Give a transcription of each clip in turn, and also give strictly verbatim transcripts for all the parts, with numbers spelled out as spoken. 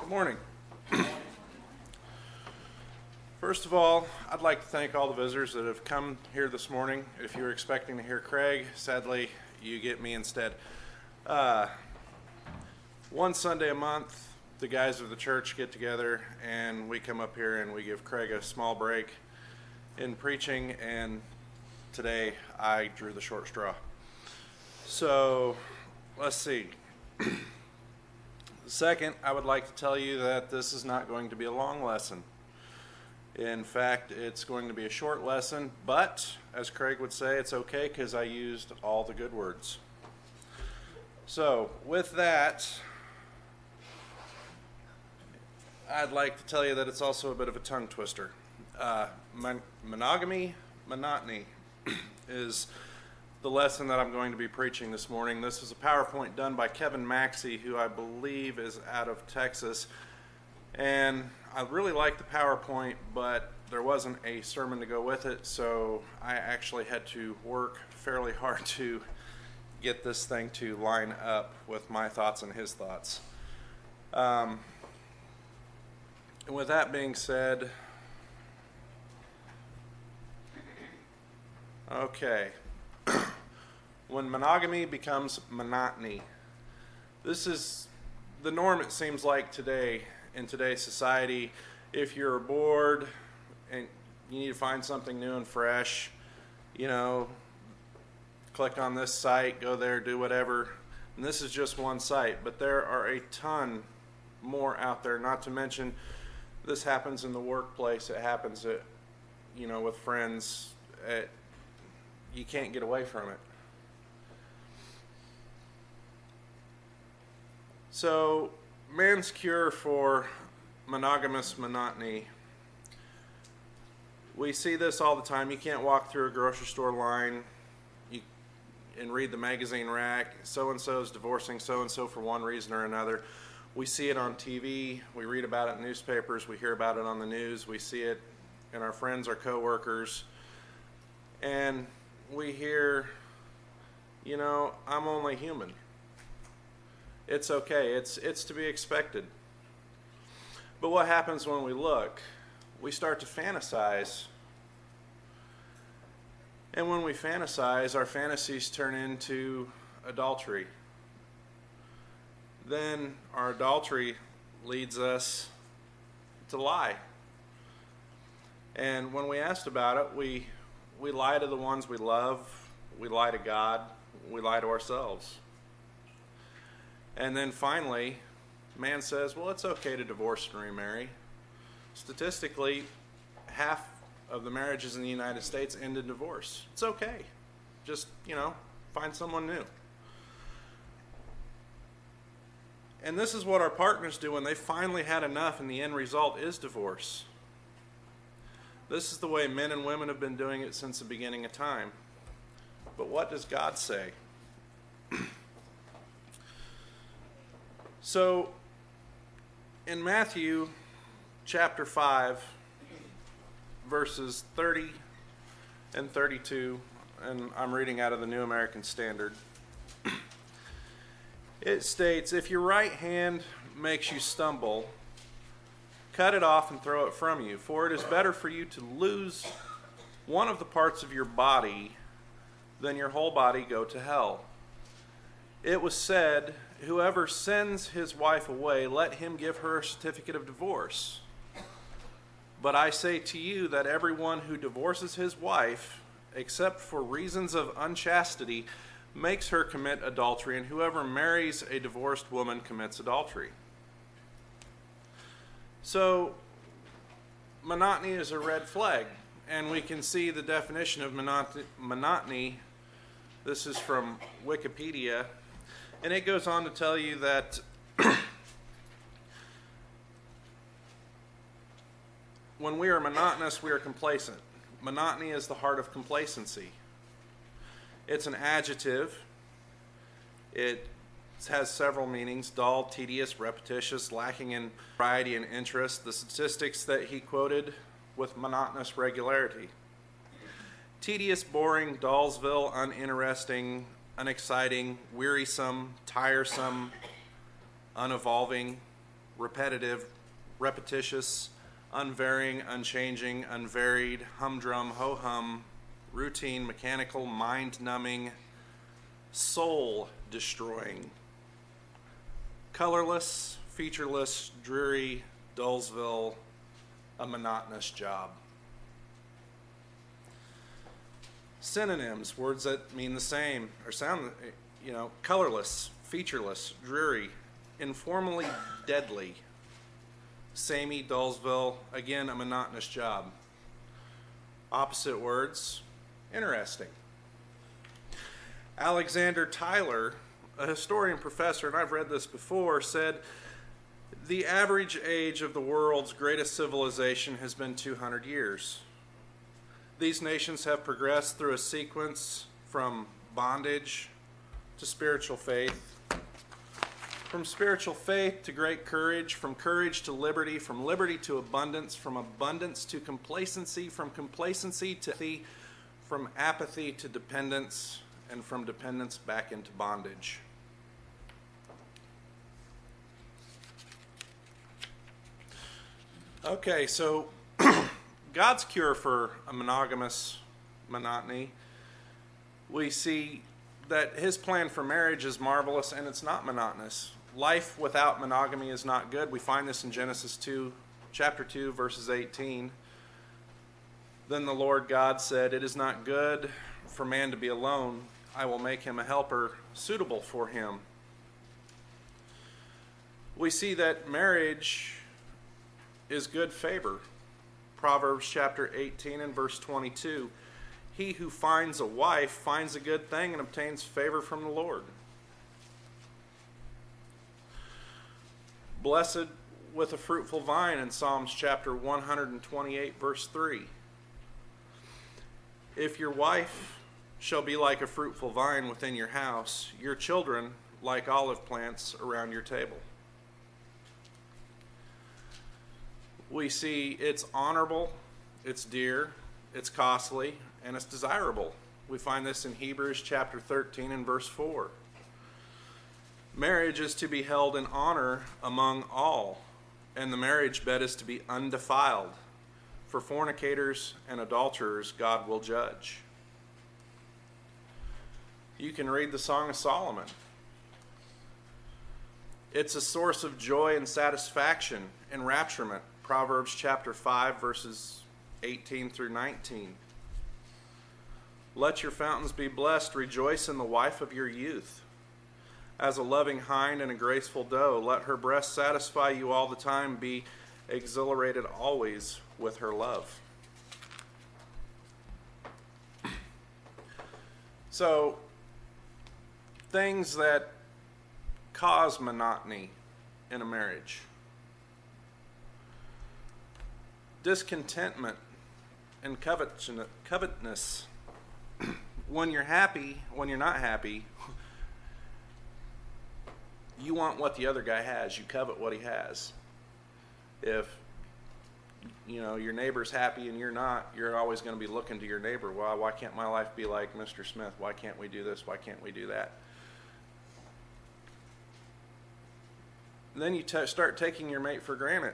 Good morning. First of all, I'd like to thank all the visitors that have come here this morning. If you were expecting to hear Craig, sadly, you get me instead. Uh, one Sunday a month, the guys of the church get together and we come up here and we give Craig a small break in preaching, and today I drew the short straw. So, let's see. Second, I would like to tell you that this is not going to be a long lesson. In fact, it's going to be a short lesson, but as Craig would say, it's okay because I used all the good words. So, with that, I'd like to tell you that it's also a bit of a tongue twister. Uh, mon- monogamy, monotony is the lesson that I'm going to be preaching this morning. This is a PowerPoint done by Kevin Maxey, who I believe is out of Texas. And I really like the PowerPoint, but there wasn't a sermon to go with it, so I actually had to work fairly hard to get this thing to line up with my thoughts and his thoughts. Um, and with that being said, okay. When monogamy becomes monotony, this is the norm, it seems like, today, in today's society. If you're bored and you need to find something new and fresh, you know, click on this site, go there, do whatever. And this is just one site, but there are a ton more out there, not to mention this happens in the workplace, it happens at, you know, with friends, at, you can't get away from it. So, man's cure for monogamous monotony. We see this all the time. You can't walk through a grocery store line you, and read the magazine rack. So-and-so is divorcing so-and-so for one reason or another. We see it on T V. We read about it in newspapers. We hear about it on the news. We see it in our friends, our coworkers. And we hear, you know, I'm only human. It's okay. It's it's to be expected. But what happens when we look? We start to fantasize. And when we fantasize, our fantasies turn into adultery. Then our adultery leads us to lie. And when we asked about it, we we lie to the ones we love, we lie to God, we lie to ourselves. And then finally, man says, well, it's okay to divorce and remarry. Statistically, half of the marriages in the United States end in divorce. It's okay. Just, you know, find someone new. And this is what our partners do when they finally had enough and the end result is divorce. This is the way men and women have been doing it since the beginning of time. But what does God say? So, in Matthew chapter five, verses thirty and thirty-two, and I'm reading out of the New American Standard, it states, if your right hand makes you stumble, cut it off and throw it from you, for it is better for you to lose one of the parts of your body than your whole body go to hell. It was said, whoever sends his wife away, let him give her a certificate of divorce. But I say to you that everyone who divorces his wife, except for reasons of unchastity, makes her commit adultery, and whoever marries a divorced woman commits adultery. So, monotony is a red flag, and we can see the definition of monot- monotony. This is from Wikipedia. And it goes on to tell you that when we are monotonous, we are complacent. Monotony is the heart of complacency. It's an adjective. It has several meanings: dull, tedious, repetitious, lacking in variety and interest. The statistics that he quoted with monotonous regularity. Tedious, boring, dullsville, uninteresting, unexciting, wearisome, tiresome, unevolving, repetitive, repetitious, unvarying, unchanging, unvaried, humdrum, ho-hum, routine, mechanical, mind-numbing, soul-destroying, colorless, featureless, dreary, Dullsville, a monotonous job. Synonyms, words that mean the same, or sound, you know, colorless, featureless, dreary, informally deadly, samey, Dullsville, again, a monotonous job. Opposite words, interesting. Alexander Tyler, a historian professor, and I've read this before, said, the average age of the world's greatest civilization has been two hundred years. These nations have progressed through a sequence from bondage to spiritual faith, from spiritual faith to great courage, from courage to liberty, from liberty to abundance, from abundance to complacency, from complacency to apathy, from apathy to dependence, and from dependence back into bondage. Okay, so God's cure for a monogamous monotony, we see that his plan for marriage is marvelous and it's not monotonous. Life without monogamy is not good. We find this in Genesis two, chapter two, verses eighteen. Then the Lord God said, it is not good for man to be alone. I will make him a helper suitable for him. We see that marriage is good favor. Proverbs chapter eighteen and verse twenty-two. He who finds a wife finds a good thing and obtains favor from the Lord. Blessed with a fruitful vine in Psalms chapter one twenty-eight verse three. If your wife shall be like a fruitful vine within your house, your children like olive plants around your table. We see it's honorable, it's dear, it's costly, and it's desirable. We find this in Hebrews chapter thirteen and verse four. Marriage is to be held in honor among all, and the marriage bed is to be undefiled. For fornicators and adulterers, God will judge. You can read the Song of Solomon. It's a source of joy and satisfaction, enrapturement. Proverbs chapter five, verses eighteen through nineteen. Let your fountains be blessed. Rejoice in the wife of your youth. As a loving hind and a graceful doe, let her breast satisfy you all the time. Be exhilarated always with her love. So, things that cause monotony in a marriage. Discontentment and covetousness. When you're happy, when you're not happy, you want what the other guy has. You covet what he has. If you know your neighbor's happy and you're not, you're always going to be looking to your neighbor. Well, why can't my life be like Mister Smith? Why can't we do this? Why can't we do that? And then you t- start taking your mate for granted.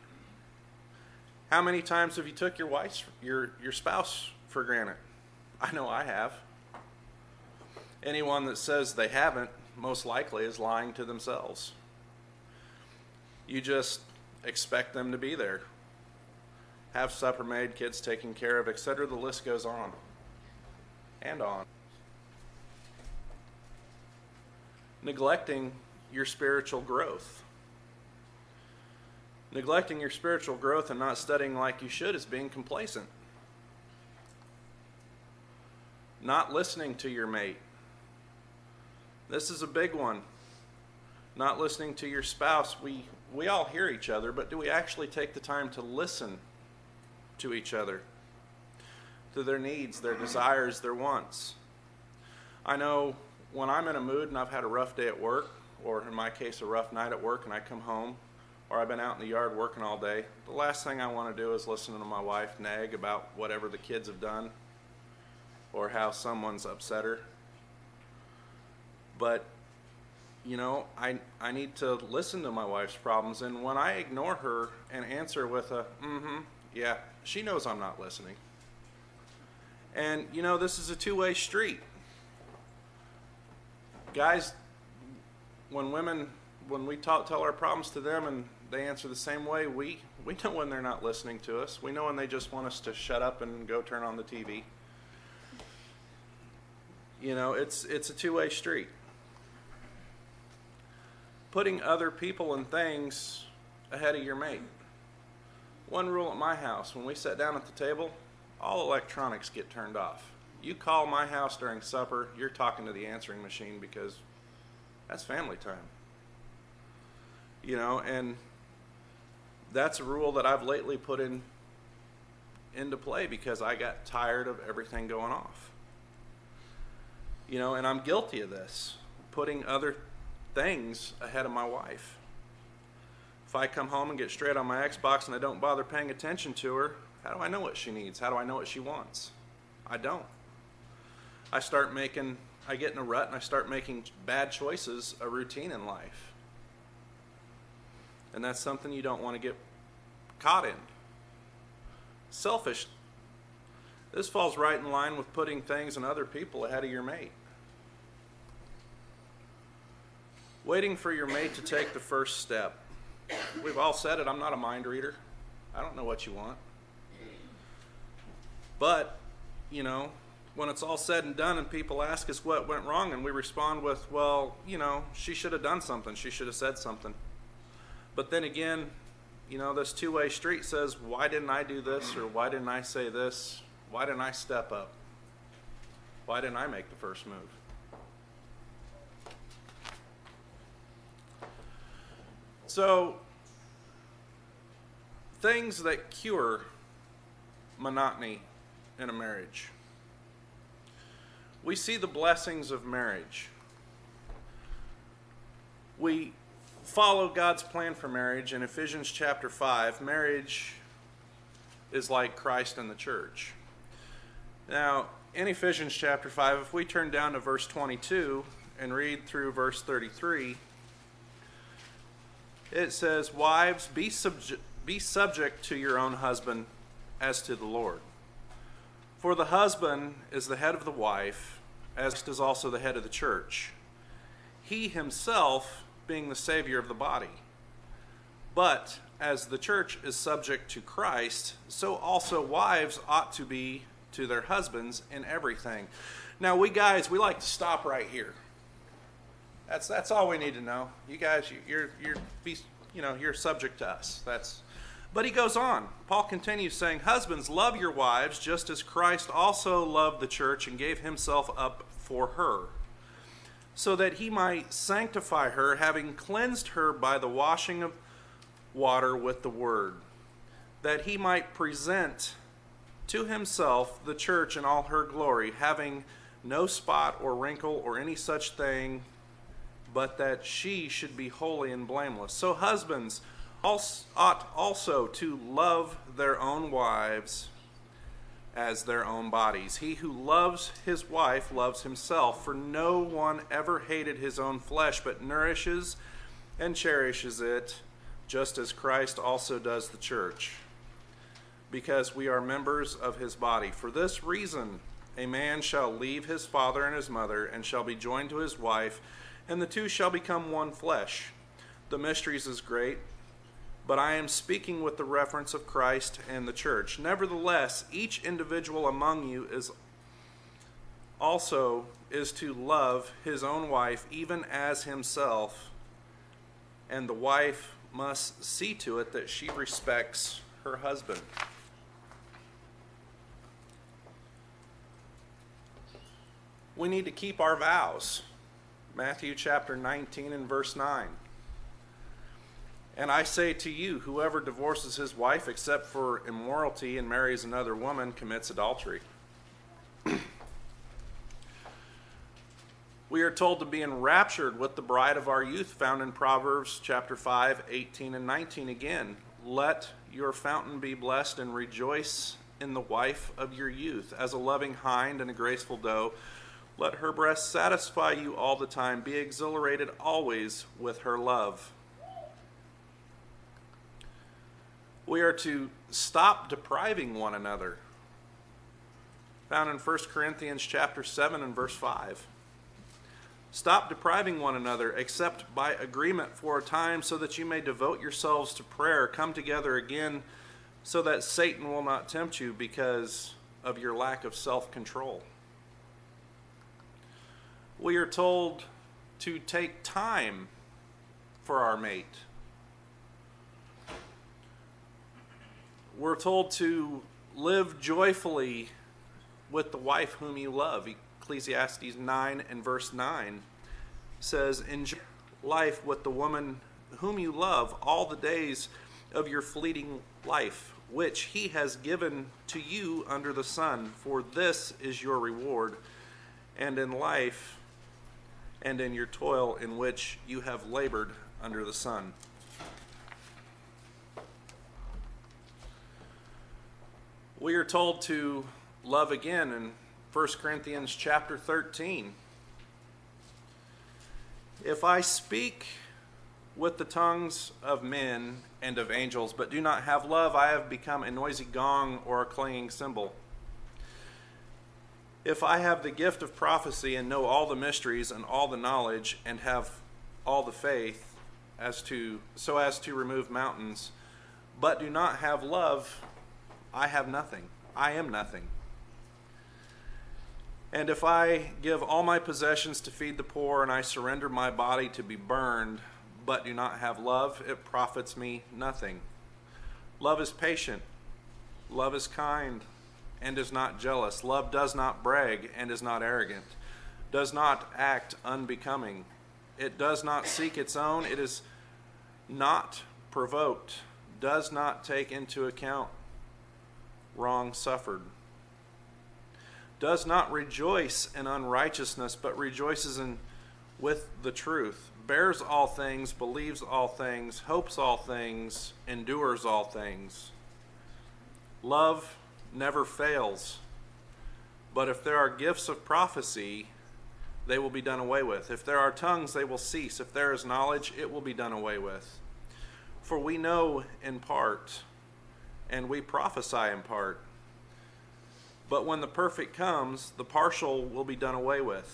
How many times have you took your wife's, your your spouse for granted? I know I have. Anyone that says they haven't, most likely is lying to themselves. You just expect them to be there. Have supper made, kids taken care of, et cetera. The list goes on and on. Neglecting your spiritual growth. Neglecting your spiritual growth and not studying like you should is being complacent. Not listening to your mate. This is a big one. Not listening to your spouse. We, we all hear each other, but do we actually take the time to listen to each other? To their needs, their desires, their wants. I know when I'm in a mood and I've had a rough day at work, or in my case a rough night at work, and I come home, or I've been out in the yard working all day, the last thing I want to do is listen to my wife nag about whatever the kids have done or how someone's upset her. But you know, I, I need to listen to my wife's problems. And when I ignore her and answer with a, mm-hmm, yeah, she knows I'm not listening. And, you know, this is a two-way street. Guys, when women, when we talk, tell our problems to them and they answer the same way, we, we know when they're not listening to us. We know when they just want us to shut up and go turn on the T V. You know, it's, it's a two-way street. Putting other people and things ahead of your mate. One rule at my house, when we sit down at the table, all electronics get turned off. You call my house during supper, you're talking to the answering machine because that's family time. You know, and that's a rule that I've lately put in into play because I got tired of everything going off. You know, and I'm guilty of this, putting other things ahead of my wife. If I come home and get straight on my Xbox and I don't bother paying attention to her, how do I know what she needs? How do I know what she wants? I don't. I start making, I get in a rut and I start making bad choices a routine in life. And that's something you don't want to get caught in. Selfish. This falls right in line with putting things and other people ahead of your mate. Waiting for your mate to take the first step. We've all said it, I'm not a mind reader. I don't know what you want. But, you know, when it's all said and done and people ask us what went wrong and we respond with, well, you know, she should have done something, she should have said something. But then again, you know, this two-way street says, why didn't I do this, or why didn't I say this? Why didn't I step up? Why didn't I make the first move? So, things that cure monotony in a marriage. We see the blessings of marriage. We follow God's plan for marriage in Ephesians chapter five. Marriage is like Christ and the church. Now, in Ephesians chapter five, if we turn down to verse twenty-two and read through verse thirty-three, it says, wives, be, subju- be subject to your own husband as to the Lord. For the husband is the head of the wife, as is also the head of the church, he himself being the Savior of the body. But as the church is subject to Christ, so also wives ought to be to their husbands in everything. Now, we guys, we like to stop right here. That's that's all we need to know. You guys, you, you're you're you know you're subject to us. That's. But he goes on. Paul continues saying, husbands, love your wives, just as Christ also loved the church and gave himself up for her, so that he might sanctify her, having cleansed her by the washing of water with the word, that he might present to himself the church in all her glory, having no spot or wrinkle or any such thing, but that she should be holy and blameless. So husbands ought also to love their own wives as their own bodies. He who loves his wife loves himself, for no one ever hated his own flesh, but nourishes and cherishes it, just as Christ also does the church, because we are members of his body. For this reason, a man shall leave his father and his mother, and shall be joined to his wife, and the two shall become one flesh. The mysteries is great, but I am speaking with the reference of Christ and the church. Nevertheless, each individual among you is also is to love his own wife even as himself, and the wife must see to it that she respects her husband. We need to keep our vows. Matthew chapter nineteen and verse nine. And I say to you, whoever divorces his wife except for immorality and marries another woman commits adultery. We are told to be enraptured with the bride of our youth, found in Proverbs chapter five, eighteen and nineteen again. Let your fountain be blessed, and rejoice in the wife of your youth, as a loving hind and a graceful doe. Let her breast satisfy you all the time. Be exhilarated always with her love. We are to stop depriving one another. Found in First Corinthians chapter seven and verse five. Stop depriving one another, except by agreement for a time, so that you may devote yourselves to prayer. Come together again, so that Satan will not tempt you because of your lack of self-control. We are told to take time for our mate. We're told to live joyfully with the wife whom you love. Ecclesiastes nine and verse nine says, enjoy life with the woman whom you love all the days of your fleeting life, which he has given to you under the sun, for this is your reward, and in life and in your toil in which you have labored under the sun. We are told to love again in First Corinthians chapter thirteen. If I speak with the tongues of men and of angels, but do not have love, I have become a noisy gong or a clanging cymbal. If I have the gift of prophecy and know all the mysteries and all the knowledge and have all the faith as to so as to remove mountains, but do not have love, I have nothing. I am nothing. And if I give all my possessions to feed the poor and I surrender my body to be burned, but do not have love, it profits me nothing. Love is patient. Love is kind and is not jealous. Love does not brag and is not arrogant, does not act unbecoming. It does not seek its own. It is not provoked, does not take into account wrong suffered, does not rejoice in unrighteousness, but rejoices in with the truth, bears all things, believes all things, hopes all things, endures all things. Love never fails, but if there are gifts of prophecy, they will be done away with. If there are tongues, they will cease. If there is knowledge, it will be done away with. For we know in part, and we prophesy in part. But when the perfect comes, the partial will be done away with.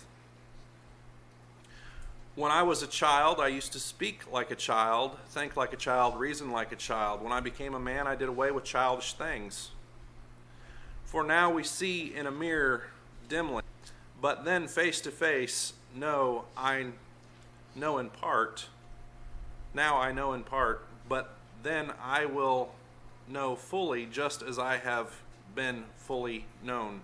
When I was a child, I used to speak like a child, think like a child, reason like a child. When I became a man, I did away with childish things. For now we see in a mirror dimly, but then face to face, no, I know in part. Now I know in part, but then I will know fully, just as I have been fully known.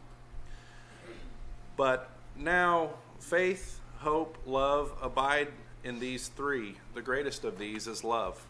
But now faith, hope, love abide in these three. The greatest of these is love.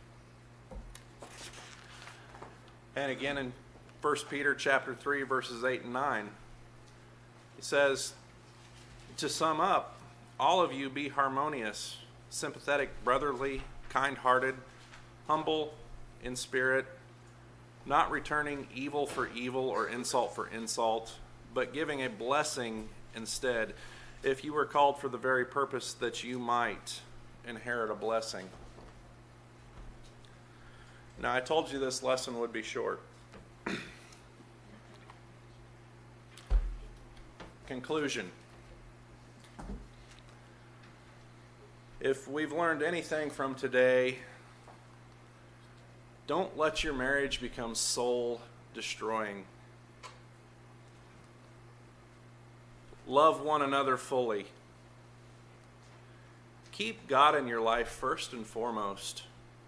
And again in First Peter chapter three, verses eight and nine, it says, to sum up, all of you be harmonious, sympathetic, brotherly, kind-hearted, humble in spirit, not returning evil for evil or insult for insult, but giving a blessing instead, if you were called for the very purpose that you might inherit a blessing. Now, I told you this lesson would be short. Conclusion. If we've learned anything from today, don't let your marriage become soul destroying. Love one another fully. Keep God in your life first and foremost.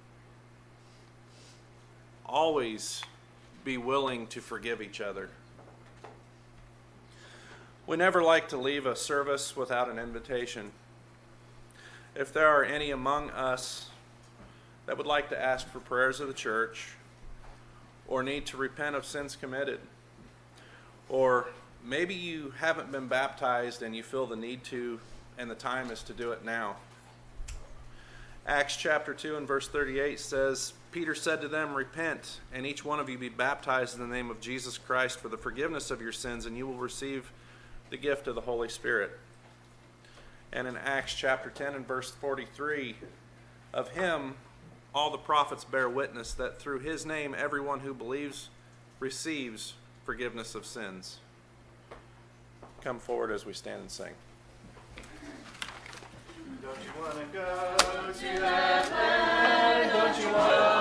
Always be willing to forgive each other. We never like to leave a service without an invitation. If there are any among us that would like to ask for prayers of the church, or need to repent of sins committed, or maybe you haven't been baptized and you feel the need to, and the time is to do it now. Acts chapter two and verse thirty-eight says, Peter said to them, repent, and each one of you be baptized in the name of Jesus Christ for the forgiveness of your sins, and you will receive the gift of the Holy Spirit. And in Acts chapter ten and verse forty-three, of him all the prophets bear witness that through his name everyone who believes receives forgiveness of sins. Come forward as we stand and sing. Don't you want to go to that land? Don't you want